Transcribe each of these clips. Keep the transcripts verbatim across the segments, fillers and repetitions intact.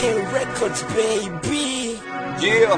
K Records, baby. Yeah.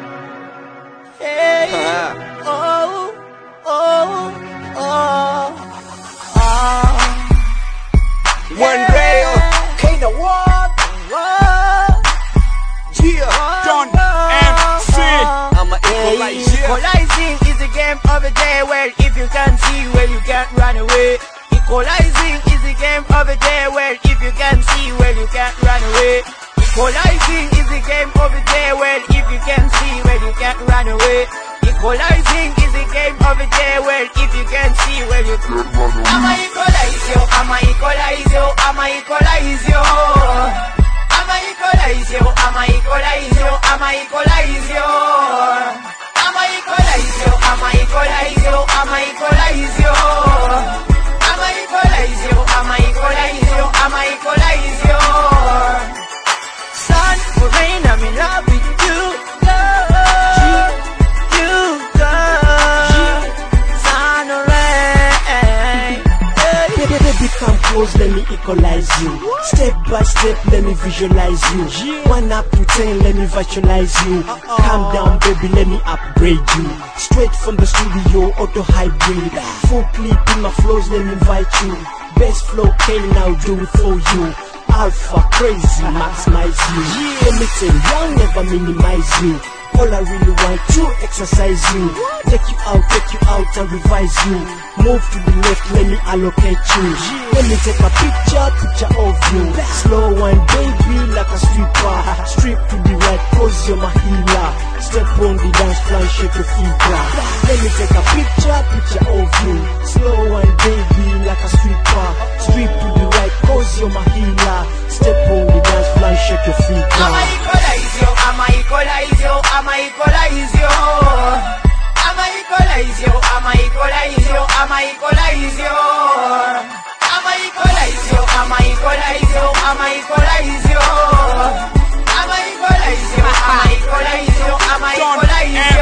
Hey. Uh-huh. Oh, oh, oh, oh. One rail. Kinda what? What? Yeah. Don M C. I'm a equalizer. Equalizing is a game of a day. Well, if you can see, well, you can't run away. Equalizing is a game of a day. Well, if you can see, well, you can't run away. Equalizing is a game of a day. Well, if you can see, well, you can't run away. Equalizing is a game of a day. Well, if you can see, well, you can't run away. I'ma equalize you. I'ma equalize you. I'ma equalize you. I'ma equalize you. I'ma equalize you. I'ma equalize you. I'ma equalize you. I'ma equalize you. I'ma equalize you. I'ma equalize you. I'ma equalize you. I'ma equalize you. Sun or rain, I'm in love with you, girl. You, girl. Sun or rain. Baby, come close, let me equalize you. Step by step, let me visualize you. One up to ten, let me visualize you. Calm down, baby, let me upgrade you. Straight from the studio, auto hybrid. Full clip in my flows, let me invite you. Best flow, K, now do it for you. Alpha, crazy, maximize you. Let me tell you, I'll never minimize you. All I really want to exercise you. Take you out, take you out and revise you. Move to the left, let me allocate you. Let me take a picture, picture of you. Slow one, baby, like a stripper. Strip to the right, cause you're my healer. Step on the dance floor, shake your feet. Let me take a picture, picture of you. Slow one, baby, like a stripper. Strip to the right, cause you're my healer. Step on the dance floor, shake your feet. I'ma equalize you, I'ma equalize you, I'ma equalize you. I'ma equalize you, I'ma equalize you, I'ma equalize you. I'ma equalize you, I'ma equalize you, I'ma equalize you. I'ma equalize you, I'ma equalize you, I'ma equalize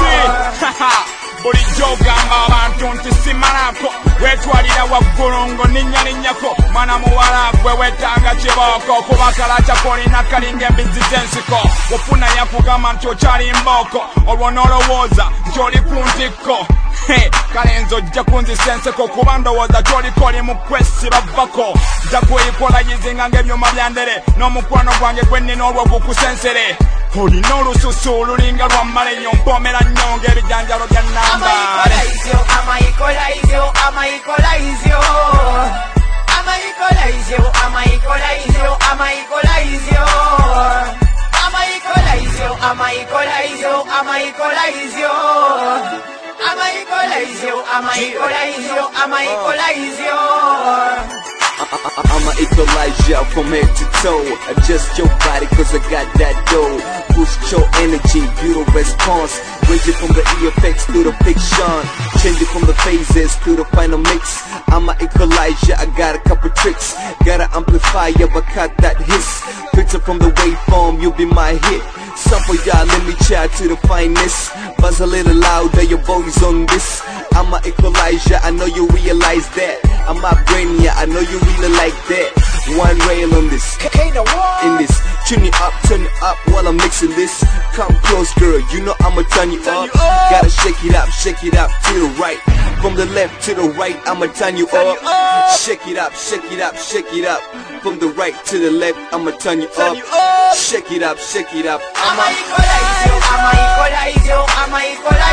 you. Buli gy'ogamba abantu nti simalako weetwalira waggulu ng'oninnyalinyako mwana muwala gwe weetaaga kibooko kuba kalakya kolina kalinga embizzi z'ensiko ofuna yakugamba nti okyali mbooko olwo n'olowooza nti oli ku ntikko kale nze ojja kunzisa enseko kuba ndowooza ky'oliko oli mu kwesi bavako nja kweyikolayizinga ng'ebyuma bya ndere n'omukwano gwange gwe nnina olwo gukusensere olina olususu olulinga lwa mmalenyo mpoomera nnyo ng'ebijanjalo bya nnambaale. I'ma equalize you, I'ma equalize you. I'ma equalize you, I'ma equalize you, I'ma equalize you. I'ma equalize you, I'ma equalize you, I'ma equalize you. I'ma equalize you, I'ma equalize you, I'ma equalize you. I'ma equalize ya from head to toe. Adjust your body cause I got that dough. Boost your energy, beautiful response. Range it from the E F X to the fiction. Change it from the phases to the final mix. I'ma equalize ya, I got a couple tricks. Gotta amplify ya, but cut that hiss. Picture from the waveform, you'll be my hit. Sample y'all, let me chat to the finest. Buzz a little louder, your body's on this. I'ma equalize ya, I know you realize that. I'm my brain, yeah, I know you really like that. One rail on this, in this. Tune it up, turn it up while I'm mixing this. Come close, girl, you know I'ma turn you up. Gotta shake it up, shake it up to the right. From the left to the right, I'ma turn you up. Shake it up, shake it up, shake it up. From the right to the left, I'ma turn you up. Shake it up, shake it up. I'ma equalize you, I'ma equalize you, I'ma equalize you.